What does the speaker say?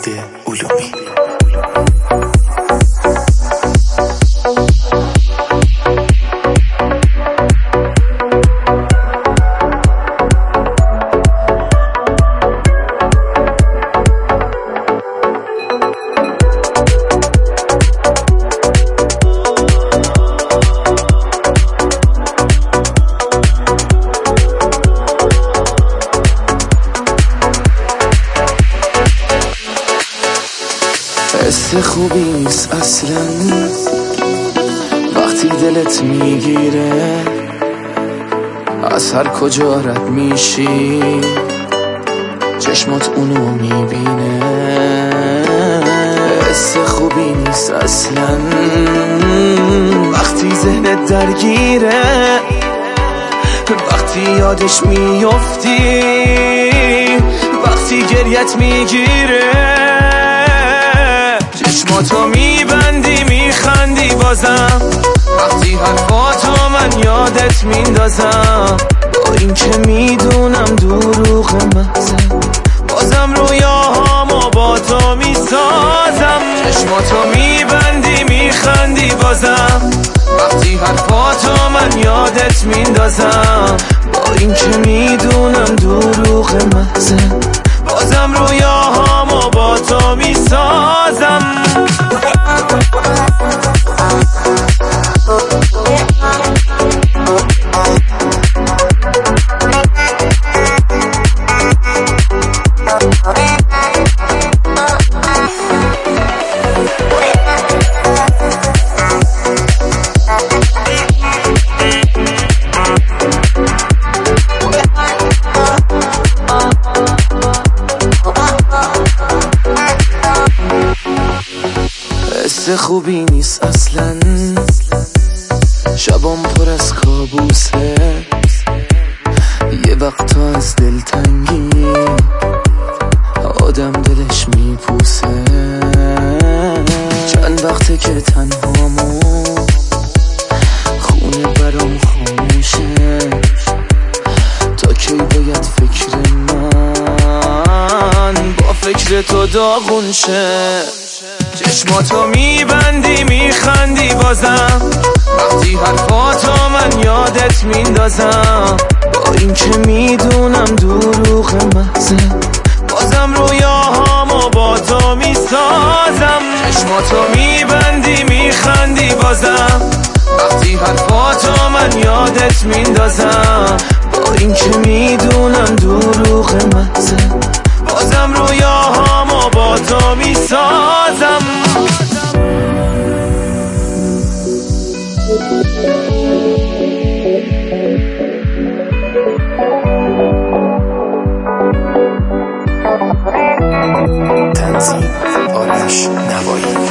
علومی. حس خوبی نیست اصلا وقتی دلت میگیره، از هر کجا رد میشی چشمات اونو میبینه. حس خوبی نیست اصلا وقتی ذهنت درگیره، وقتی یادش میفتی، وقتی گریت میگیره. چشماتو میبندی میخندی بازم، وقتی حرفاتو من یادت میندازم. با این که میدونم دروغ محضه، بازم رویاهامو با تو میسازم. چشماتو میبندی میخندی بازم، وقتی حرفاتو من یادت میندازم. با این که میدونم دروغ محضه، بازم رویاهامو با تو میسازم. حس خوبی نیست اصلا، شبام پر از کابوسه. یه وقتا از دلتنگی آدم دلش میپوسه. چند وقته که تنهامو خونه برام خاموشه. تا کی باید فکر من با فکر تو داغون شه؟ چشماتو میبندی میخندی بازم، وقتی حرفاتو من یادت میندازم. با این که میدونم دروغ محضه، بازم رویاهامو با تو میسازم. چشماتو میبندی میخندی بازم، وقتی حرفاتو من یادت میندازم. با این که میدونم دروغ محضه، بازم رویاهامو با تو میسازم. تنظیم آرش نوایی.